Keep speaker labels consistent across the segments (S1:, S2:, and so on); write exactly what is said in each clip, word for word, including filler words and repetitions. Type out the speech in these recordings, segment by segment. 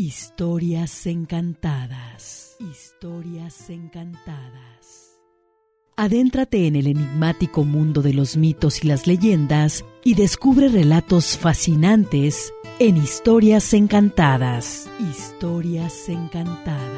S1: Historias encantadas. Historias encantadas. Adéntrate en el enigmático mundo de los mitos y las leyendas y descubre relatos fascinantes en Historias encantadas. Historias encantadas.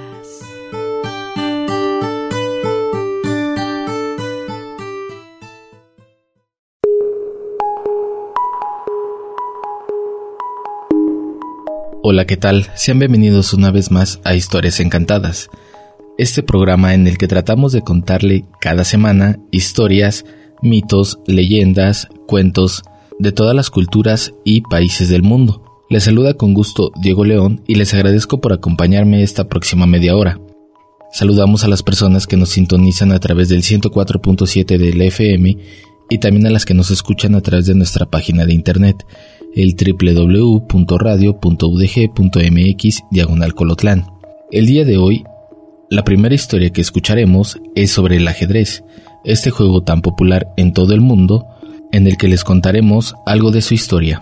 S2: Hola, ¿qué tal? Sean bienvenidos una vez más a Historias Encantadas, este programa en el que tratamos de contarle cada semana historias, mitos, leyendas, cuentos de todas las culturas y países del mundo. Les saluda con gusto Diego León y les agradezco por acompañarme esta próxima media hora. Saludamos a las personas que nos sintonizan a través del ciento cuatro punto siete del F M y también a las que nos escuchan a través de nuestra página de internet, el doble u doble u doble u punto radio punto u d g punto m x diagonal Colotlán. El día de hoy, la primera historia que escucharemos es sobre el ajedrez, este juego tan popular en todo el mundo, en el que les contaremos algo de su historia.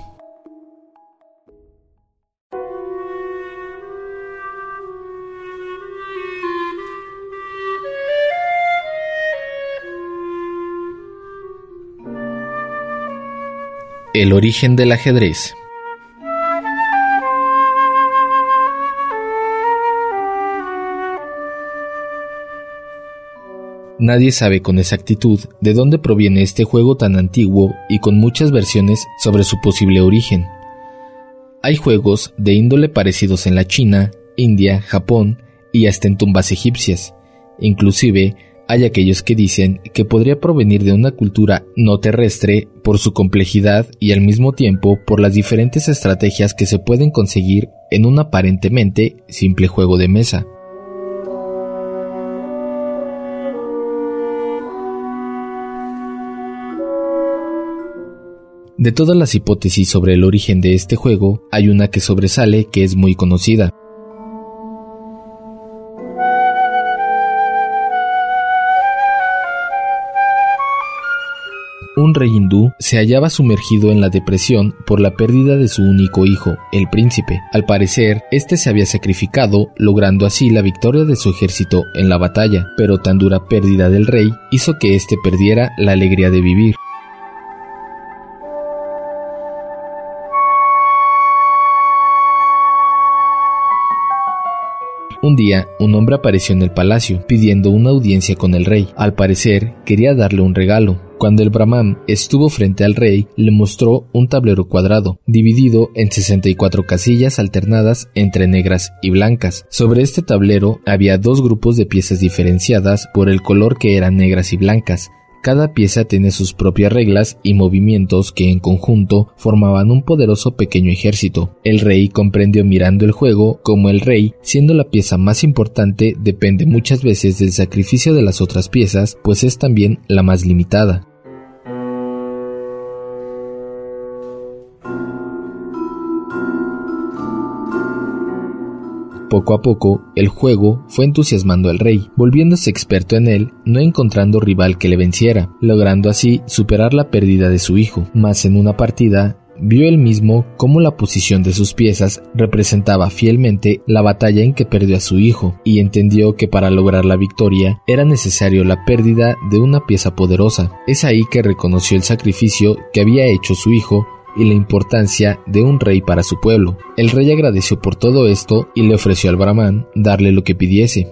S2: El origen del ajedrez. Nadie sabe con exactitud de dónde proviene este juego tan antiguo y con muchas versiones sobre su posible origen. Hay juegos de índole parecidos en la China, India, Japón y hasta en tumbas egipcias. Inclusive, hay aquellos que dicen que podría provenir de una cultura no terrestre por su complejidad y al mismo tiempo por las diferentes estrategias que se pueden conseguir en un aparentemente simple juego de mesa. De todas las hipótesis sobre el origen de este juego, hay una que sobresale que es muy conocida. Un rey hindú se hallaba sumergido en la depresión por la pérdida de su único hijo, el príncipe. Al parecer, este se había sacrificado, logrando así la victoria de su ejército en la batalla, pero tan dura pérdida del rey hizo que éste perdiera la alegría de vivir. Un día, un hombre apareció en el palacio, pidiendo una audiencia con el rey. Al parecer, quería darle un regalo. Cuando el Brahman estuvo frente al rey, le mostró un tablero cuadrado, dividido en sesenta y cuatro casillas alternadas entre negras y blancas. Sobre este tablero había dos grupos de piezas diferenciadas por el color que eran negras y blancas. Cada pieza tenía sus propias reglas y movimientos que en conjunto formaban un poderoso pequeño ejército. El rey comprendió mirando el juego como el rey, siendo la pieza más importante, depende muchas veces del sacrificio de las otras piezas, pues es también la más limitada. Poco a poco, el juego fue entusiasmando al rey, volviéndose experto en él, no encontrando rival que le venciera, logrando así superar la pérdida de su hijo. Mas en una partida, vio él mismo cómo la posición de sus piezas representaba fielmente la batalla en que perdió a su hijo, y entendió que para lograr la victoria era necesario la pérdida de una pieza poderosa. Es ahí que reconoció el sacrificio que había hecho su hijo y la importancia de un rey para su pueblo. El rey agradeció por todo esto y le ofreció al Brahman darle lo que pidiese.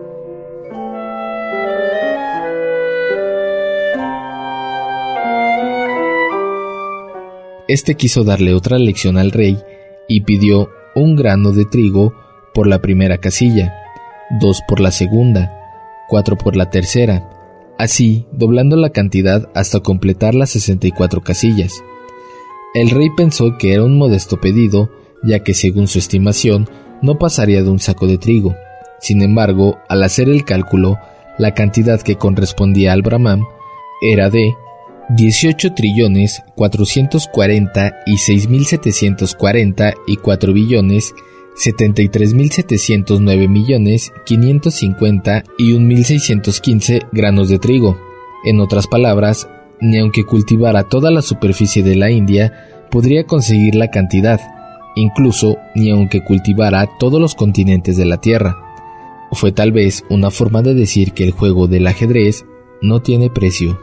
S2: Este quiso darle otra lección al rey y pidió un grano de trigo por la primera casilla, dos por la segunda, cuatro por la tercera, así doblando la cantidad hasta completar las sesenta y cuatro casillas. El rey pensó que era un modesto pedido, ya que según su estimación no pasaría de un saco de trigo. Sin embargo, al hacer el cálculo, la cantidad que correspondía al Brahman era de dieciocho trillones cuatrocientos cuarenta y seis mil setecientos cuarenta y cuatro billones setenta y tres mil setecientos nueve millones quinientos cincuenta y un mil seiscientos quince granos de trigo. En otras palabras, ni aunque cultivara toda la superficie de la India, podría conseguir la cantidad, incluso ni aunque cultivara todos los continentes de la Tierra. Fue tal vez una forma de decir que el juego del ajedrez no tiene precio.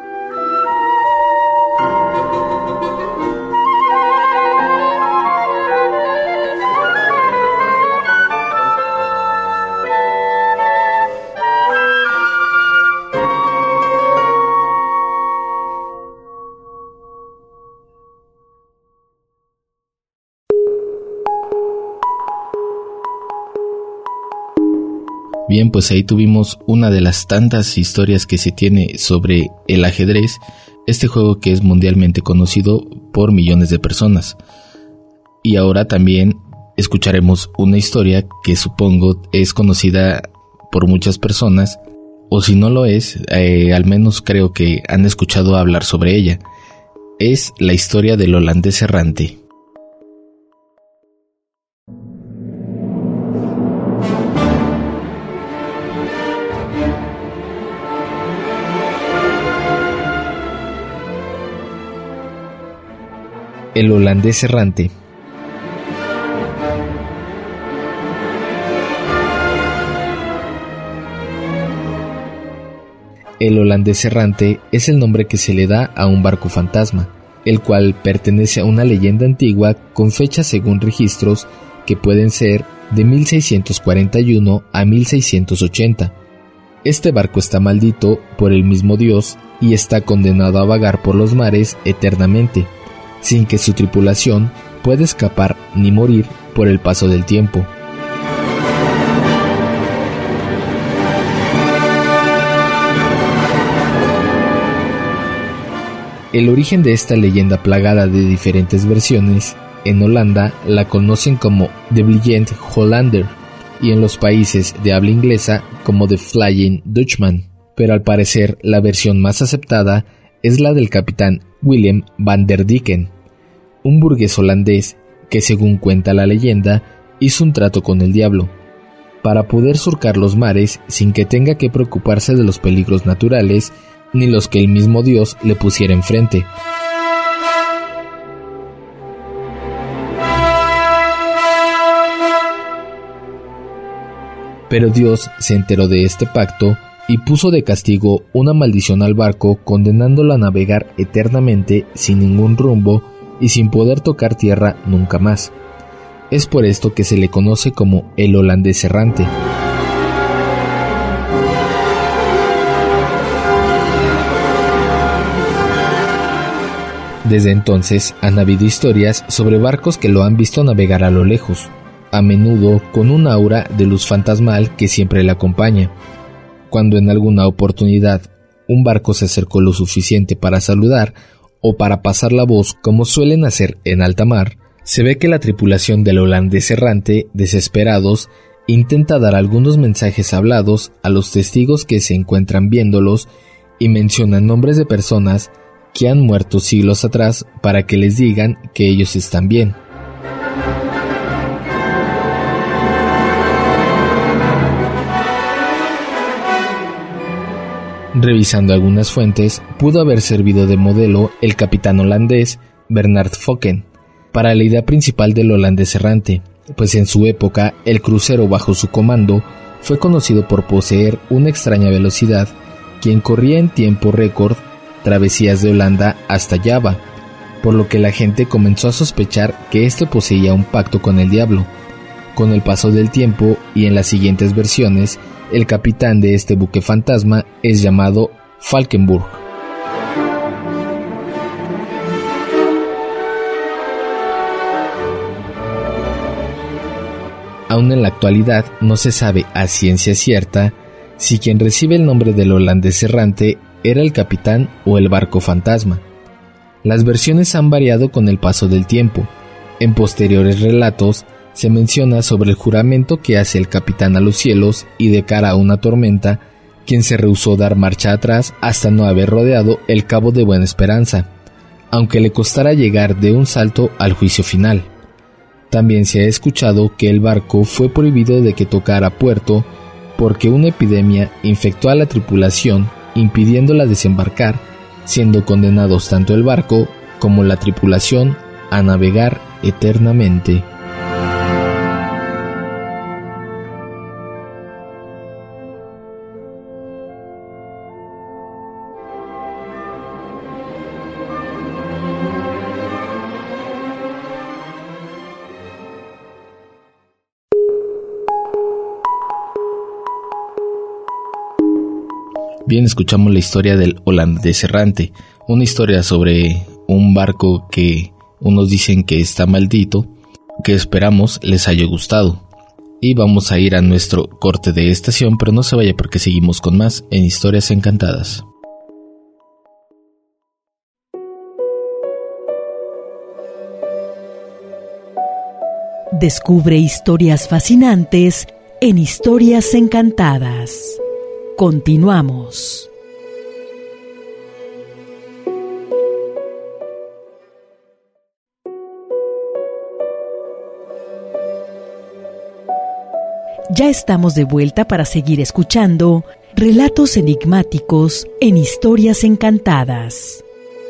S2: Bien, pues ahí tuvimos una de las tantas historias que se tiene sobre el ajedrez, este juego que es mundialmente conocido por millones de personas. Y ahora también escucharemos una historia que supongo es conocida por muchas personas, o si no lo es, eh, al menos creo que han escuchado hablar sobre ella. Es la historia del holandés errante. El holandés errante. El holandés errante es el nombre que se le da a un barco fantasma, el cual pertenece a una leyenda antigua con fechas según registros que pueden ser de mil seiscientos cuarenta y uno a mil seiscientos ochenta. Este barco está maldito por el mismo Dios y está condenado a vagar por los mares eternamente, sin que su tripulación pueda escapar ni morir por el paso del tiempo. El origen de esta leyenda plagada de diferentes versiones, en Holanda la conocen como The Vliegende Hollander y en los países de habla inglesa como The Flying Dutchman, pero al parecer la versión más aceptada es la del capitán Willem van der Decken, un burgués holandés que, según cuenta la leyenda, hizo un trato con el diablo para poder surcar los mares sin que tenga que preocuparse de los peligros naturales ni los que el mismo Dios le pusiera enfrente. Pero Dios se enteró de este pacto y puso de castigo una maldición al barco, condenándolo a navegar eternamente sin ningún rumbo y sin poder tocar tierra nunca más. Es por esto que se le conoce como el holandés errante. Desde entonces han habido historias sobre barcos que lo han visto navegar a lo lejos, a menudo con un aura de luz fantasmal que siempre le acompaña. Cuando en alguna oportunidad un barco se acercó lo suficiente para saludar o para pasar la voz como suelen hacer en alta mar, se ve que la tripulación del holandés errante, desesperados, intenta dar algunos mensajes hablados a los testigos que se encuentran viéndolos y mencionan nombres de personas que han muerto siglos atrás para que les digan que ellos están bien. Revisando algunas fuentes, pudo haber servido de modelo el capitán holandés Bernard Fokken para la idea principal del holandés errante, pues en su época el crucero bajo su comando fue conocido por poseer una extraña velocidad, quien corría en tiempo récord travesías de Holanda hasta Java, por lo que la gente comenzó a sospechar que este poseía un pacto con el diablo. Con el paso del tiempo y en las siguientes versiones, el capitán de este buque fantasma es llamado Falkenburg. Aún en la actualidad no se sabe a ciencia cierta si quien recibe el nombre del holandés errante era el capitán o el barco fantasma. Las versiones han variado con el paso del tiempo. En posteriores relatos se menciona sobre el juramento que hace el capitán a los cielos y de cara a una tormenta, quien se rehusó dar marcha atrás hasta no haber rodeado el Cabo de Buena Esperanza, aunque le costara llegar de un salto al juicio final. También se ha escuchado que el barco fue prohibido de que tocara puerto porque una epidemia infectó a la tripulación, impidiéndola desembarcar, siendo condenados tanto el barco como la tripulación a navegar eternamente. Bien, escuchamos la historia del holandés errante, una historia sobre un barco que unos dicen que está maldito, que esperamos les haya gustado. Y vamos a ir a nuestro corte de estación, pero no se vaya porque seguimos con más en Historias Encantadas.
S1: Descubre historias fascinantes en Historias Encantadas. Continuamos. Ya estamos de vuelta para seguir escuchando relatos enigmáticos en Historias Encantadas.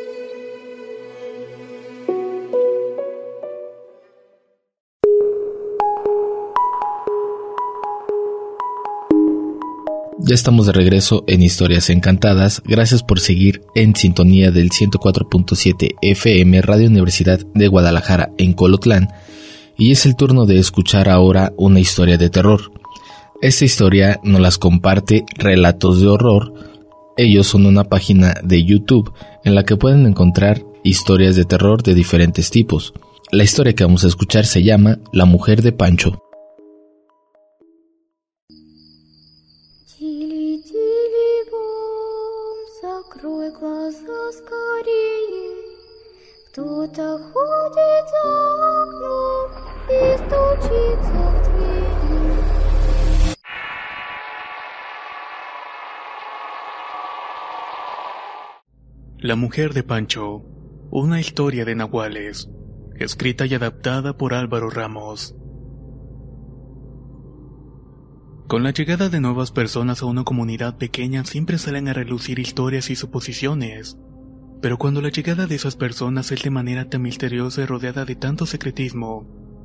S2: Ya estamos de regreso en Historias Encantadas. Gracias por seguir en sintonía del ciento cuatro punto siete F M Radio Universidad de Guadalajara en Colotlán. Y es el turno de escuchar ahora una historia de terror. Esta historia nos las comparte Relatos de Horror. Ellos son una página de YouTube en la que pueden encontrar historias de terror de diferentes tipos. La historia que vamos a escuchar se llama La mujer de Pancho.
S3: Кто-то ходит за окном и стучится в дверь.
S4: La mujer de Pancho, una historia de nahuales, escrita y adaptada por Álvaro Ramos. Con la llegada de nuevas personas a una comunidad pequeña siempre salen a relucir historias y suposiciones. Pero cuando la llegada de esas personas es de manera tan misteriosa y rodeada de tanto secretismo,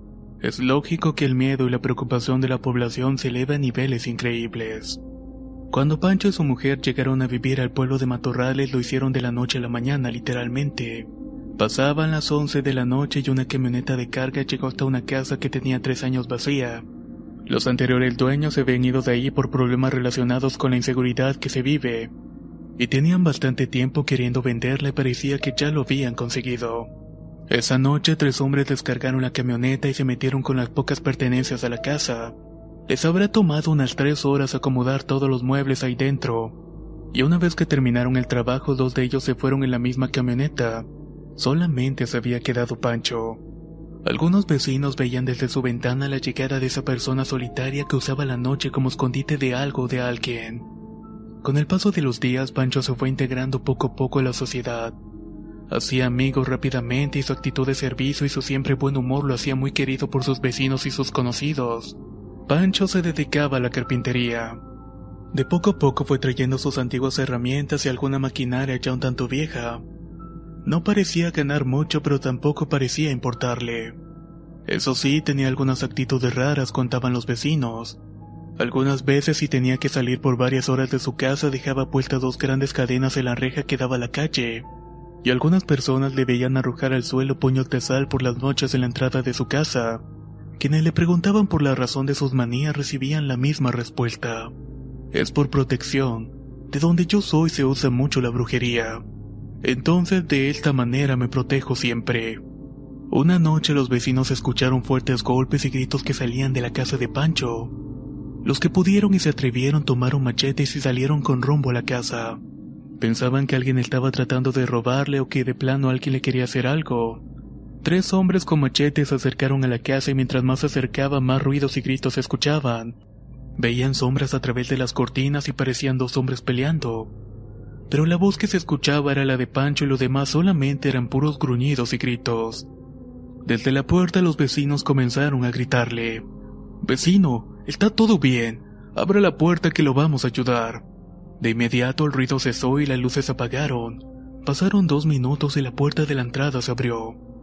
S4: es lógico que el miedo y la preocupación de la población se eleve a niveles increíbles. Cuando Pancho y su mujer llegaron a vivir al pueblo de Matorrales, lo hicieron de la noche a la mañana, literalmente. Pasaban las once de la noche y una camioneta de carga llegó hasta una casa que tenía tres años vacía. Los anteriores dueños se habían ido de ahí por problemas relacionados con la inseguridad que se vive, y tenían bastante tiempo queriendo venderla y parecía que ya lo habían conseguido. Esa noche tres hombres descargaron la camioneta y se metieron con las pocas pertenencias a la casa. Les habrá tomado unas tres horas acomodar todos los muebles ahí dentro, y una vez que terminaron el trabajo dos de ellos se fueron en la misma camioneta. Solamente se había quedado Pancho. Algunos vecinos veían desde su ventana la llegada de esa persona solitaria que usaba la noche como escondite de algo o de alguien. Con el paso de los días, Pancho se fue integrando poco a poco a la sociedad. Hacía amigos rápidamente y su actitud de servicio y su siempre buen humor lo hacía muy querido por sus vecinos y sus conocidos. Pancho se dedicaba a la carpintería. De poco a poco fue trayendo sus antiguas herramientas y alguna maquinaria ya un tanto vieja. No parecía ganar mucho, pero tampoco parecía importarle. Eso sí, tenía algunas actitudes raras, contaban los vecinos. Algunas veces, si tenía que salir por varias horas de su casa, dejaba puestas dos grandes cadenas en la reja que daba a la calle, y algunas personas le veían arrojar al suelo puños de sal por las noches en la entrada de su casa. Quienes le preguntaban por la razón de sus manías recibían la misma respuesta: es por protección, de donde yo soy se usa mucho la brujería. Entonces de esta manera me protejo siempre. Una noche los vecinos escucharon fuertes golpes y gritos que salían de la casa de Pancho. Los que pudieron y se atrevieron tomaron machetes y salieron con rumbo a la casa. Pensaban que alguien estaba tratando de robarle o que de plano alguien le quería hacer algo. Tres hombres con machetes se acercaron a la casa y mientras más se acercaban más ruidos y gritos se escuchaban. Veían sombras a través de las cortinas y parecían dos hombres peleando. Pero la voz que se escuchaba era la de Pancho y lo demás solamente eran puros gruñidos y gritos. Desde la puerta los vecinos comenzaron a gritarle: «Vecino, está todo bien, abra la puerta que lo vamos a ayudar». De inmediato el ruido cesó y las luces apagaron. Pasaron dos minutos y la puerta de la entrada se abrió.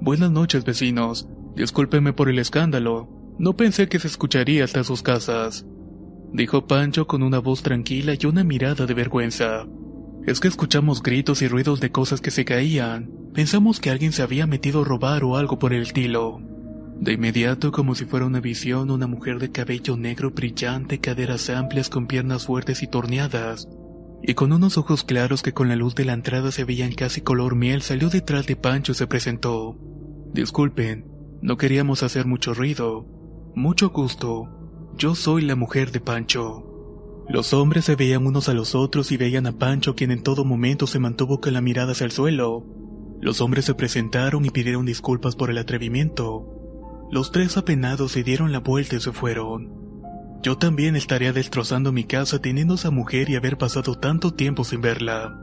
S4: Buenas noches, vecinos. Discúlpenme por el escándalo. No pensé que se escucharía hasta sus casas, dijo Pancho con una voz tranquila y una mirada de vergüenza. Es que escuchamos gritos y ruidos de cosas que se caían. Pensamos que alguien se había metido a robar o algo por el estilo. De inmediato, como si fuera una visión, una mujer de cabello negro brillante, caderas amplias con piernas fuertes y torneadas, y con unos ojos claros que con la luz de la entrada se veían casi color miel, salió detrás de Pancho y se presentó. Disculpen, no queríamos hacer mucho ruido. Mucho gusto. Yo soy la mujer de Pancho. Los hombres se veían unos a los otros y veían a Pancho, quien en todo momento se mantuvo con la mirada hacia el suelo. Los hombres se presentaron y pidieron disculpas por el atrevimiento. Los tres apenados se dieron la vuelta y se fueron. Yo también estaría destrozando mi casa teniendo a esa mujer y haber pasado tanto tiempo sin verla,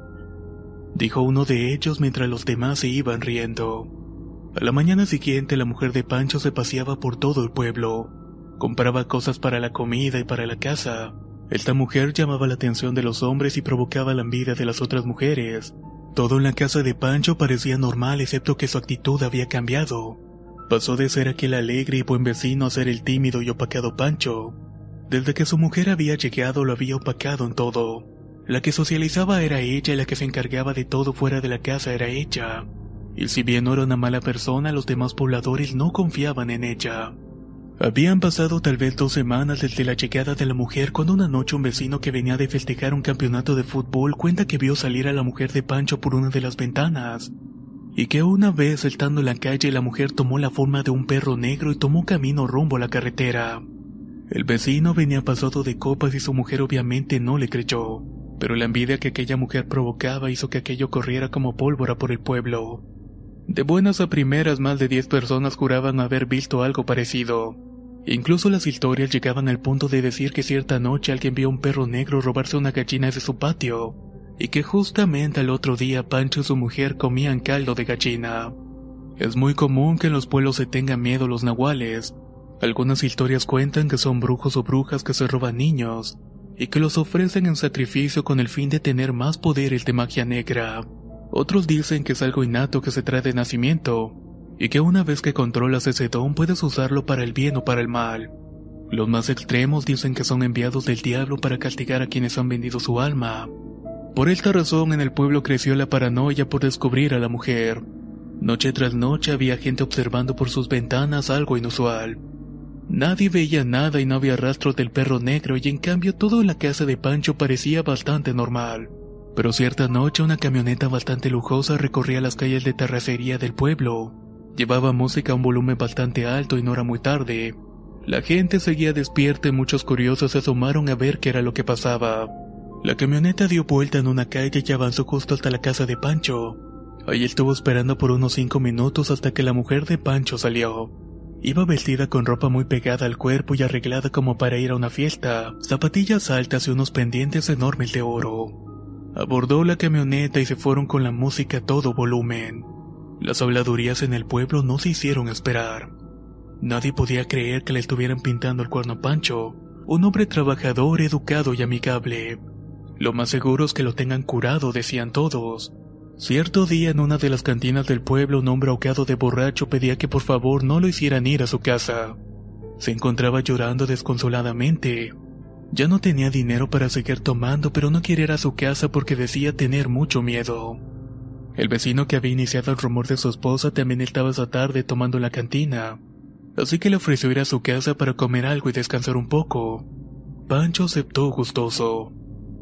S4: dijo uno de ellos mientras los demás se iban riendo. A la mañana siguiente la mujer de Pancho se paseaba por todo el pueblo. Compraba cosas para la comida y para la casa. Esta mujer llamaba la atención de los hombres y provocaba la envidia de las otras mujeres. Todo en la casa de Pancho parecía normal excepto que su actitud había cambiado. Pasó de ser aquel alegre y buen vecino a ser el tímido y opacado Pancho. Desde que su mujer había llegado lo había opacado en todo. La que socializaba era ella y la que se encargaba de todo fuera de la casa era ella. Y si bien no era una mala persona, los demás pobladores no confiaban en ella. Habían pasado tal vez dos semanas desde la llegada de la mujer cuando una noche un vecino que venía de festejar un campeonato de fútbol cuenta que vio salir a la mujer de Pancho por una de las ventanas, y que una vez estando en la calle la mujer tomó la forma de un perro negro y tomó camino rumbo a la carretera. El vecino venía pasado de copas y su mujer obviamente no le creyó, pero la envidia que aquella mujer provocaba hizo que aquello corriera como pólvora por el pueblo. De buenas a primeras más de diez personas juraban haber visto algo parecido. Incluso las historias llegaban al punto de decir que cierta noche alguien vio a un perro negro robarse una gallina de su patio, y que justamente al otro día Pancho y su mujer comían caldo de gallina. Es muy común que en los pueblos se tengan miedo los nahuales. Algunas historias cuentan que son brujos o brujas que se roban niños, y que los ofrecen en sacrificio con el fin de tener más poderes de magia negra. Otros dicen que es algo innato que se trae de nacimiento, y que una vez que controlas ese don puedes usarlo para el bien o para el mal. Los más extremos dicen que son enviados del diablo para castigar a quienes han vendido su alma. Por esta razón en el pueblo creció la paranoia por descubrir a la mujer. Noche tras noche había gente observando por sus ventanas algo inusual. Nadie veía nada y no había rastros del perro negro, y en cambio todo en la casa de Pancho parecía bastante normal. Pero cierta noche una camioneta bastante lujosa recorría las calles de terracería del pueblo. Llevaba música a un volumen bastante alto y no era muy tarde. La gente seguía despierta y muchos curiosos se asomaron a ver qué era lo que pasaba. La camioneta dio vuelta en una calle y avanzó justo hasta la casa de Pancho. Ahí estuvo esperando por unos cinco minutos hasta que la mujer de Pancho salió. Iba vestida con ropa muy pegada al cuerpo y arreglada como para ir a una fiesta, zapatillas altas y unos pendientes enormes de oro. Abordó la camioneta y se fueron con la música a todo volumen. Las habladurías en el pueblo no se hicieron esperar. Nadie podía creer que le estuvieran pintando el cuerno a Pancho, un hombre trabajador, educado y amigable. Lo más seguro es que lo tengan curado, decían todos. Cierto día en una de las cantinas del pueblo un hombre ahogado de borracho pedía que por favor no lo hicieran ir a su casa. Se encontraba llorando desconsoladamente. Ya no tenía dinero para seguir tomando, pero no quería ir a su casa porque decía tener mucho miedo. El vecino que había iniciado el rumor de su esposa también estaba esa tarde tomando en la cantina, así que le ofreció ir a su casa para comer algo y descansar un poco. Pancho aceptó gustoso.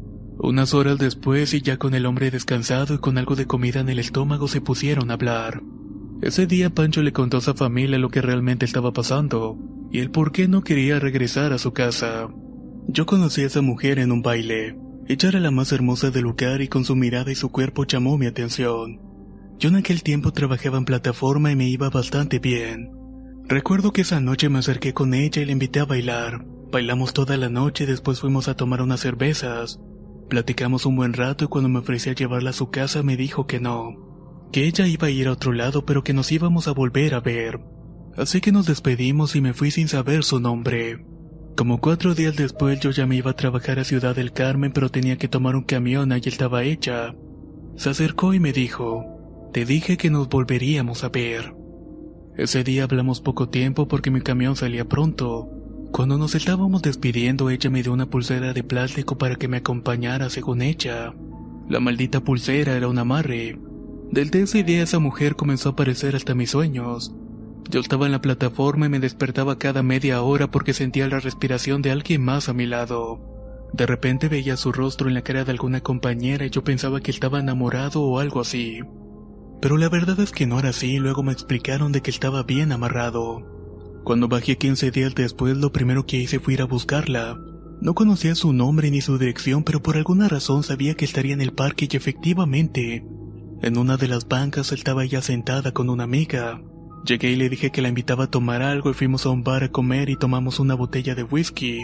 S4: Unas horas después, y ya con el hombre descansado y con algo de comida en el estómago, se pusieron a hablar. Ese día Pancho le contó a su familia lo que realmente estaba pasando, y el por qué no quería regresar a su casa. Yo conocí a esa mujer en un baile. Ella era la más hermosa del lugar y con su mirada y su cuerpo llamó mi atención. Yo en aquel tiempo trabajaba en plataforma y me iba bastante bien. Recuerdo que esa noche me acerqué con ella y la invité a bailar. Bailamos toda la noche y después fuimos a tomar unas cervezas. Platicamos un buen rato y cuando me ofrecí a llevarla a su casa me dijo que no, que ella iba a ir a otro lado pero que nos íbamos a volver a ver. Así que nos despedimos y me fui sin saber su nombre. Como cuatro días después yo ya me iba a trabajar a Ciudad del Carmen, pero tenía que tomar un camión, ahí estaba ella. Se acercó y me dijo, te dije que nos volveríamos a ver. Ese día hablamos poco tiempo porque mi camión salía pronto. Cuando nos estábamos despidiendo, ella me dio una pulsera de plástico para que me acompañara según ella. La maldita pulsera era un amarre. Desde ese día esa mujer comenzó a aparecer hasta mis sueños. Yo estaba en la plataforma y me despertaba cada media hora porque sentía la respiración de alguien más a mi lado. De repente veía su rostro en la cara de alguna compañera y yo pensaba que estaba enamorado o algo así. Pero la verdad es que no era así y luego me explicaron de que estaba bien amarrado. Cuando bajé quince días después, lo primero que hice fue ir a buscarla. No conocía su nombre ni su dirección, pero por alguna razón sabía que estaría en el parque y efectivamente, en una de las bancas estaba ella sentada con una amiga. Llegué y le dije que la invitaba a tomar algo y fuimos a un bar a comer y tomamos una botella de whisky.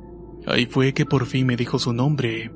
S4: Ahí fue que por fin me dijo su nombre.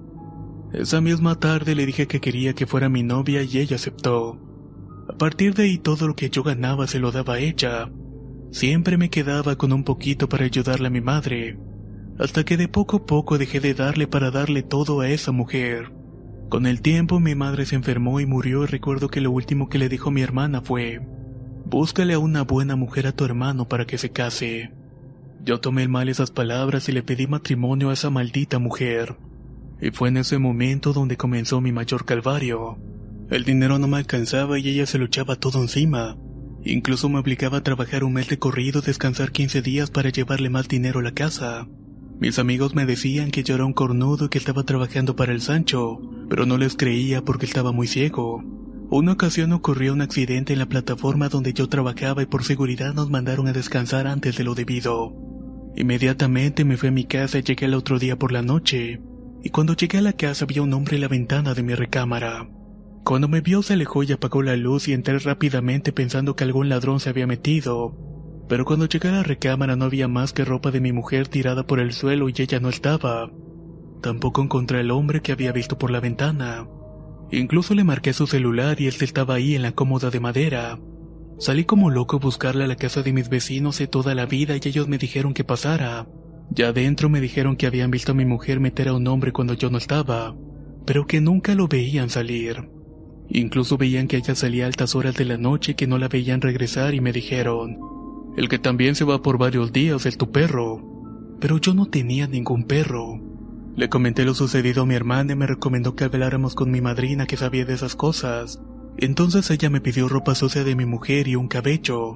S4: Esa misma tarde le dije que quería que fuera mi novia y ella aceptó. A partir de ahí todo lo que yo ganaba se lo daba a ella. Siempre me quedaba con un poquito para ayudarle a mi madre, hasta que de poco a poco dejé de darle para darle todo a esa mujer. Con el tiempo mi madre se enfermó y murió y recuerdo que lo último que le dijo mi hermana fue: búscale a una buena mujer a tu hermano para que se case. Yo tomé mal esas palabras y le pedí matrimonio a esa maldita mujer. Y fue en ese momento donde comenzó mi mayor calvario. El dinero no me alcanzaba y ella se lo echaba todo encima. Incluso me obligaba a trabajar un mes de corrido, descansar quince días para llevarle más dinero a la casa. Mis amigos me decían que yo era un cornudo y que estaba trabajando para el Sancho, pero no les creía porque estaba muy ciego. Una ocasión ocurrió un accidente en la plataforma donde yo trabajaba y por seguridad nos mandaron a descansar antes de lo debido. Inmediatamente me fui a mi casa y llegué el otro día por la noche, y cuando llegué a la casa vi a un hombre en la ventana de mi recámara. Cuando me vio se alejó y apagó la luz y entré rápidamente pensando que algún ladrón se había metido, pero cuando llegué a la recámara no había más que ropa de mi mujer tirada por el suelo y ella no estaba. Tampoco encontré al hombre que había visto por la ventana. Incluso le marqué su celular y él estaba ahí en la cómoda de madera. Salí como loco a buscarle a la casa de mis vecinos de toda la vida y ellos me dijeron que pasara. Ya adentro me dijeron que habían visto a mi mujer meter a un hombre cuando yo no estaba, pero que nunca lo veían salir. Incluso veían que ella salía a altas horas de la noche y que no la veían regresar y me dijeron: el que también se va por varios días es tu perro. Pero yo no tenía ningún perro. Le comenté lo sucedido a mi hermana y me recomendó que habláramos con mi madrina que sabía de esas cosas. Entonces ella me pidió ropa sucia de mi mujer y un cabello.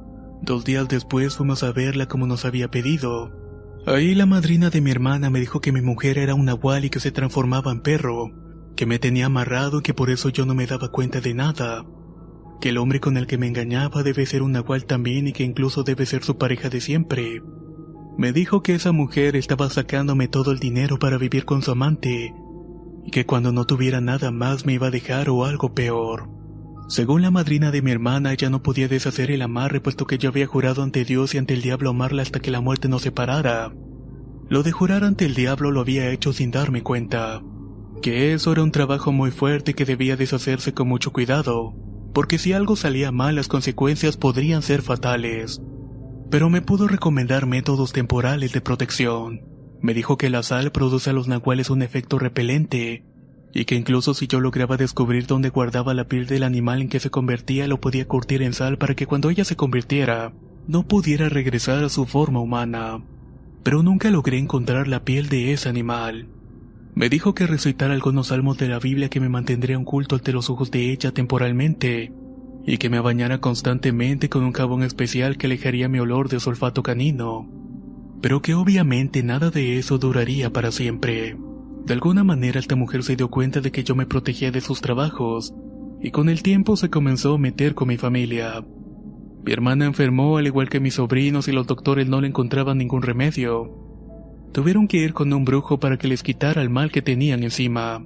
S4: Dos días después fuimos a verla como nos había pedido. Ahí la madrina de mi hermana me dijo que mi mujer era un nahual y que se transformaba en perro, que me tenía amarrado y que por eso yo no me daba cuenta de nada, que el hombre con el que me engañaba debe ser un nahual también y que incluso debe ser su pareja de siempre. Me dijo que esa mujer estaba sacándome todo el dinero para vivir con su amante, y que cuando no tuviera nada más me iba a dejar o algo peor. Según la madrina de mi hermana, ella no podía deshacer el amarre puesto que yo había jurado ante Dios y ante el diablo amarla hasta que la muerte nos separara. Lo de jurar ante el diablo lo había hecho sin darme cuenta, que eso era un trabajo muy fuerte que debía deshacerse con mucho cuidado, porque si algo salía mal las consecuencias podrían ser fatales. Pero me pudo recomendar métodos temporales de protección. Me dijo que la sal produce a los nahuales un efecto repelente, y que incluso si yo lograba descubrir dónde guardaba la piel del animal en que se convertía, lo podía curtir en sal para que cuando ella se convirtiera, no pudiera regresar a su forma humana. Pero nunca logré encontrar la piel de ese animal. Me dijo que recitara algunos salmos de la Biblia que me mantendría un culto ante los ojos de ella temporalmente, y que me bañara constantemente con un jabón especial que alejaría mi olor de su olfato canino, pero que obviamente nada de eso duraría para siempre. De alguna manera esta mujer se dio cuenta de que yo me protegía de sus trabajos, y con el tiempo se comenzó a meter con mi familia. Mi hermana enfermó al igual que mis sobrinos y los doctores no le encontraban ningún remedio. Tuvieron que ir con un brujo para que les quitara el mal que tenían encima.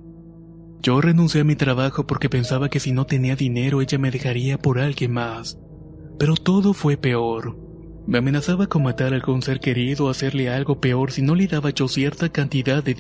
S4: Yo renuncié a mi trabajo porque pensaba que si no tenía dinero ella me dejaría por alguien más. Pero todo fue peor. Me amenazaba con matar a algún ser querido o hacerle algo peor si no le daba yo cierta cantidad de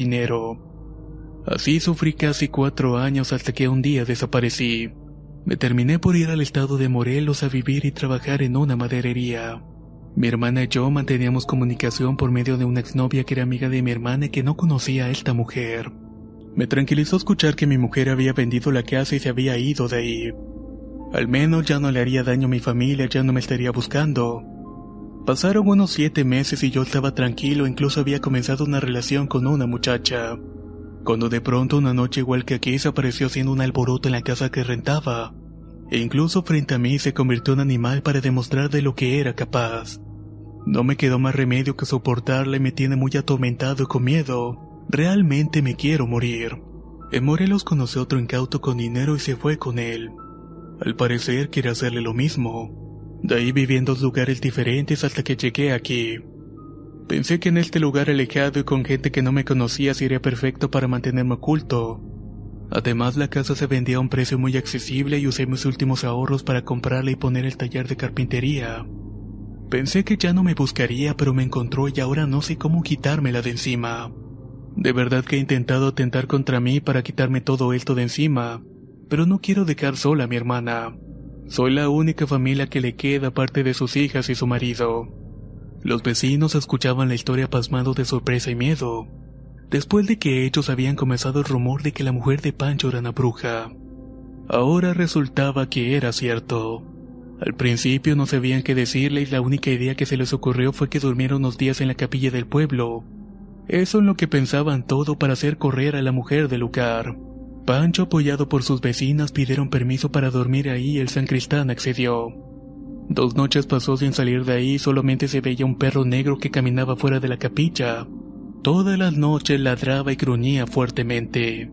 S4: dinero. Así sufrí casi cuatro años hasta que un día desaparecí. Me terminé por ir al estado de Morelos a vivir y trabajar en una maderería. Mi hermana y yo manteníamos comunicación por medio de una exnovia que era amiga de mi hermana y que no conocía a esta mujer. Me tranquilizó escuchar que mi mujer había vendido la casa y se había ido de ahí. Al menos ya no le haría daño a mi familia, ya no me estaría buscando. Pasaron unos siete meses y yo estaba tranquilo, incluso había comenzado una relación con una muchacha. Cuando de pronto una noche igual que aquí se apareció haciendo un alboroto en la casa que rentaba. E incluso frente a mí se convirtió en animal para demostrar de lo que era capaz. No me quedó más remedio que soportarla y me tiene muy atormentado y con miedo. Realmente me quiero morir. En Morelos conocí a otro incauto con dinero y se fue con él. Al parecer quiere hacerle lo mismo. De ahí viví en dos lugares diferentes hasta que llegué aquí. Pensé que en este lugar alejado y con gente que no me conocía sería perfecto para mantenerme oculto. Además, la casa se vendía a un precio muy accesible y usé mis últimos ahorros para comprarla y poner el taller de carpintería. Pensé que ya no me buscaría, pero me encontró y ahora no sé cómo quitármela de encima. De verdad que he intentado atentar contra mí para quitarme todo esto de encima, pero no quiero dejar sola a mi hermana. Soy la única familia que le queda aparte de sus hijas y su marido. Los vecinos escuchaban la historia pasmados de sorpresa y miedo. Después de que ellos habían comenzado el rumor de que la mujer de Pancho era una bruja. Ahora resultaba que era cierto. Al principio no sabían qué decirle y la única idea que se les ocurrió fue que durmiera unos días en la capilla del pueblo. Eso es lo que pensaban todo para hacer correr a la mujer del lugar. Pancho, apoyado por sus vecinas, pidieron permiso para dormir ahí y el sancristán accedió. Dos noches pasó sin salir de ahí, solamente se veía un perro negro que caminaba fuera de la capilla. Todas las noches ladraba y gruñía fuertemente.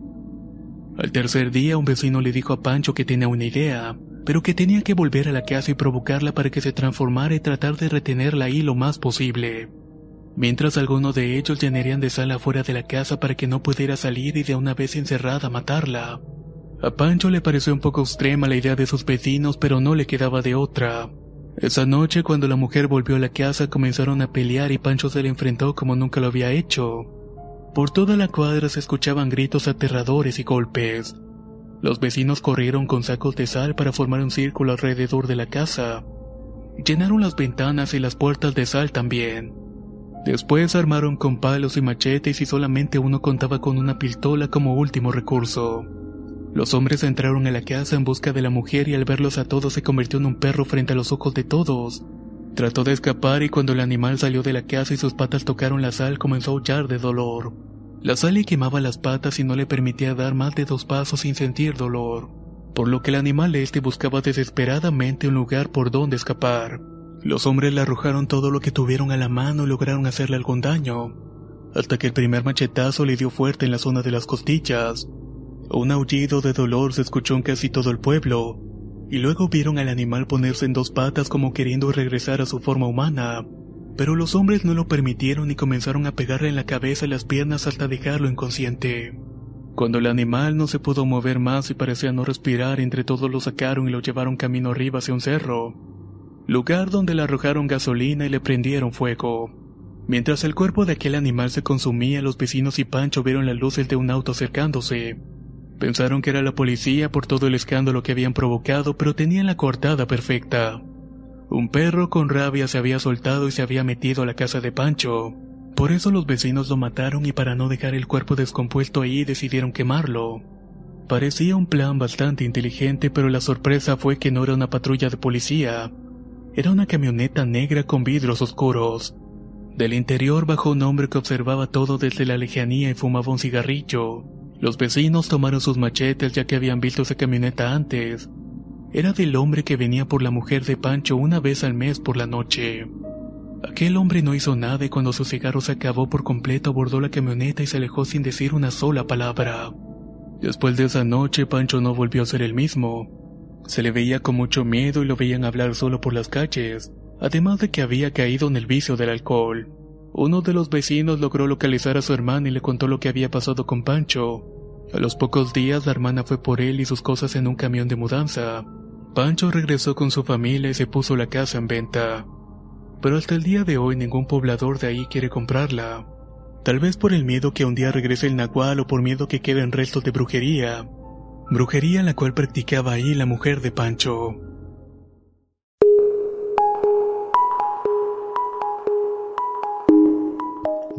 S4: Al tercer día un vecino le dijo a Pancho que tenía una idea, pero que tenía que volver a la casa y provocarla para que se transformara y tratar de retenerla ahí lo más posible. Mientras algunos de ellos llenarían de sal afuera de la casa para que no pudiera salir y de una vez encerrada matarla. A Pancho le pareció un poco extrema la idea de sus vecinos, pero no le quedaba de otra. Esa noche, cuando la mujer volvió a la casa, comenzaron a pelear y Pancho se le enfrentó como nunca lo había hecho. Por toda la cuadra se escuchaban gritos aterradores y golpes. Los vecinos corrieron con sacos de sal para formar un círculo alrededor de la casa. Llenaron las ventanas y las puertas de sal también. Después armaron con palos y machetes y solamente uno contaba con una pistola como último recurso. Los hombres entraron a la casa en busca de la mujer y al verlos a todos se convirtió en un perro frente a los ojos de todos. Trató de escapar y cuando el animal salió de la casa y sus patas tocaron la sal comenzó a aullar de dolor. La sal le quemaba las patas y no le permitía dar más de dos pasos sin sentir dolor, por lo que el animal este buscaba desesperadamente un lugar por donde escapar. Los hombres le arrojaron todo lo que tuvieron a la mano y lograron hacerle algún daño, hasta que el primer machetazo le dio fuerte en la zona de las costillas. Un aullido de dolor se escuchó en casi todo el pueblo, y luego vieron al animal ponerse en dos patas como queriendo regresar a su forma humana, pero los hombres no lo permitieron y comenzaron a pegarle en la cabeza y las piernas hasta dejarlo inconsciente. Cuando el animal no se pudo mover más y parecía no respirar, entre todos lo sacaron y lo llevaron camino arriba hacia un cerro, lugar donde le arrojaron gasolina y le prendieron fuego. Mientras el cuerpo de aquel animal se consumía, los vecinos y Pancho vieron las luces de un auto acercándose. Pensaron que era la policía por todo el escándalo que habían provocado, pero tenían la coartada perfecta. Un perro con rabia se había soltado y se había metido a la casa de Pancho. Por eso los vecinos lo mataron y para no dejar el cuerpo descompuesto ahí decidieron quemarlo. Parecía un plan bastante inteligente, pero la sorpresa fue que no era una patrulla de policía. Era una camioneta negra con vidrios oscuros. Del interior bajó un hombre que observaba todo desde la lejanía y fumaba un cigarrillo. Los vecinos tomaron sus machetes ya que habían visto esa camioneta antes. Era del hombre que venía por la mujer de Pancho una vez al mes por la noche. Aquel hombre no hizo nada y cuando su cigarro se acabó por completo abordó la camioneta y se alejó sin decir una sola palabra. Después de esa noche Pancho no volvió a ser el mismo. Se le veía con mucho miedo y lo veían hablar solo por las calles, además de que había caído en el vicio del alcohol. Uno de los vecinos logró localizar a su hermana y le contó lo que había pasado con Pancho. A los pocos días la hermana fue por él y sus cosas en un camión de mudanza. Pancho regresó con su familia y se puso la casa en venta. Pero hasta el día de hoy ningún poblador de ahí quiere comprarla. Tal vez por el miedo que un día regrese el nahual o por miedo que queden restos de brujería. Brujería la cual practicaba ahí la mujer de Pancho.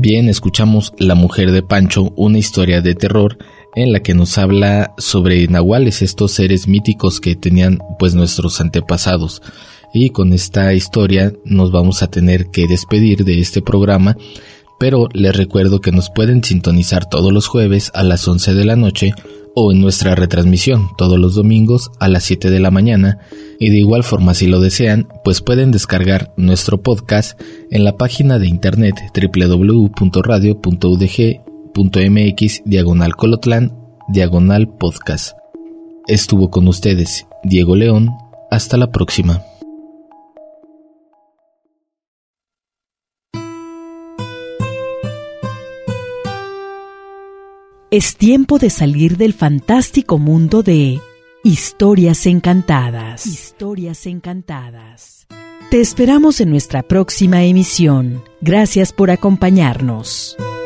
S2: Bien, escuchamos La mujer de Pancho, una historia de terror en la que nos habla sobre nahuales, estos seres míticos que tenían pues nuestros antepasados. Y con esta historia nos vamos a tener que despedir de este programa, pero les recuerdo que nos pueden sintonizar todos los jueves a las once de la noche o en nuestra retransmisión todos los domingos a las siete de la mañana, y de igual forma, si lo desean, pues pueden descargar nuestro podcast en la página de internet doble u doble u doble u punto radio punto u d g punto m x diagonal Colotlán diagonal podcast. Estuvo con ustedes Diego León. Hasta la próxima.
S1: Es tiempo de salir del fantástico mundo de Historias Encantadas. Historias Encantadas. Te esperamos en nuestra próxima emisión. Gracias por acompañarnos.